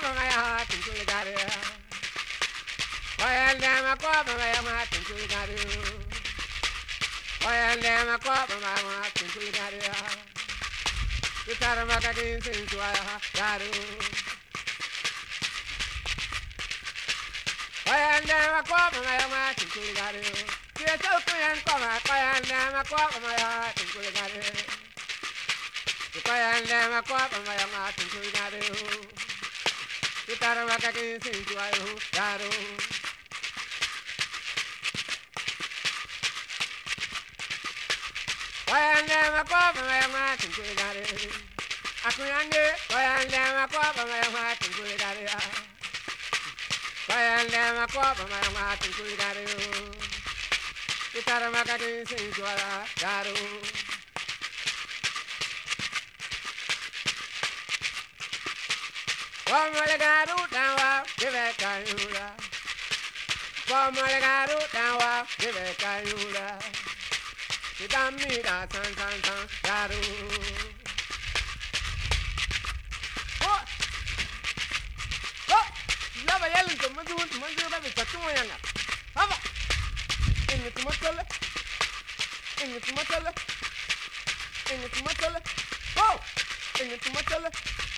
kwa my heart and you got it. Why and damn I kwa my heart and you got it. Why and damn I kwa my heart and you got it. You try to make a game since you are got it. Why and damn I kwa my heart and you got it. You're so free and come out. Why and damn I kwa my heart and you got it. Why and damn I kwa my heart and you got it. You try to make a game since you are got it. Why and damn I kwa my heart and you got it. I can't get. Why and damn I kwa my heart and you got it. Why and damn I kwa my heart and you got it. You try to make a game since you are got it. Como le garu dawa, give kayura. Como le garu dawa, give kayura. Idamira san san san garu. Oh, oh, ya va yelling to madu ba bi tatu yanga. Haba. Ingi tumatole. Ingi tumatole. Ingi tumatole. Oh, ingi tumatole.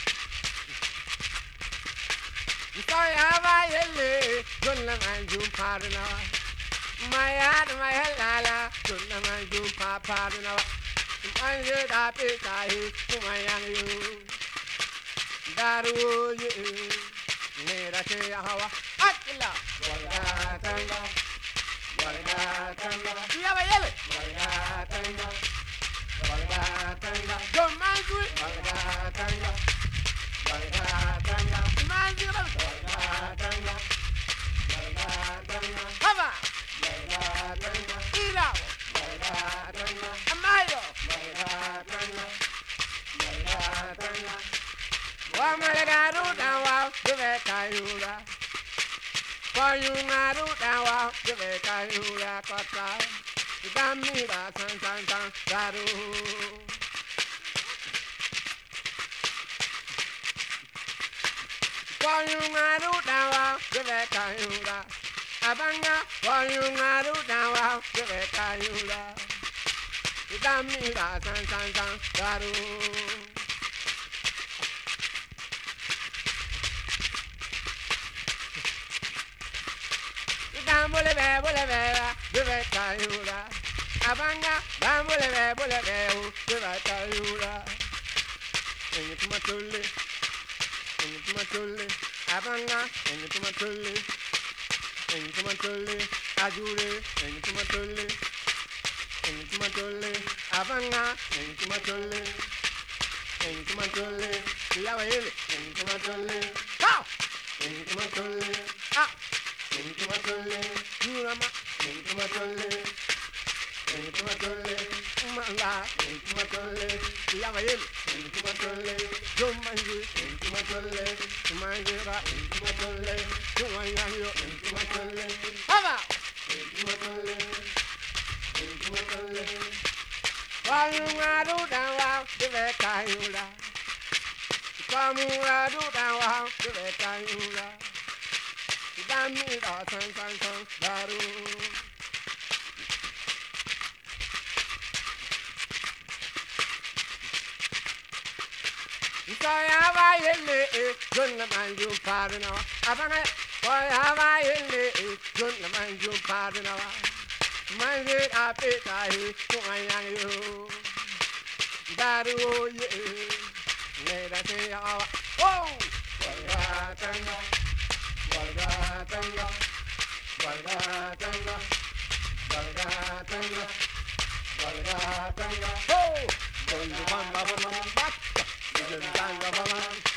Sorry, how I yell, don't let my do pardon. My heart, my hell, don't let my do pardon. I did that bit I to my young you. That would you need a say how I love. What I you have a yellow. Don't mind it. Mind you. Hava. Ira. Amayo. Wamalegaru dawa, give kayura. For you naru dawa, give kayura kota. Damira san san san daru. For you naru dawa, give kayura. Abanga, for you naru dawa, give kayura. Damira san san san daru. Bole be, give kayura. Abanga, bole be, give kayura. And it's my tully, and it's my tully. Abanga, and it's my tully, and it's my tully. Ajure, and it's my tully, and it's my tully. Abanga, and it's my tully, and it's my tully. Lava hill, and it's my tully. How? And it's my tully. Ah. Into my tolle, Yurama, into my tolle, into my tolle, Mala, into my tolle, Yamail, into my tolle, Jomanju, into my tolle, Manjura, into my tolle, Jomayo, into my tolle, Hava, into my tolle, into my tolle. While you are down, wow, give it Kayula. Come on, down, wow, give it Kayula. Damira san san san daru. Sorry, how I yell, don't let my do pardon. Abana, boy, how I yell, don't let my do pardon. My head, I pay, I to my young you. Daru, yeah, let us say, oh, Walgatanga, Walgatanga, Walgatanga, Walgatanga, oh, Walgatanga,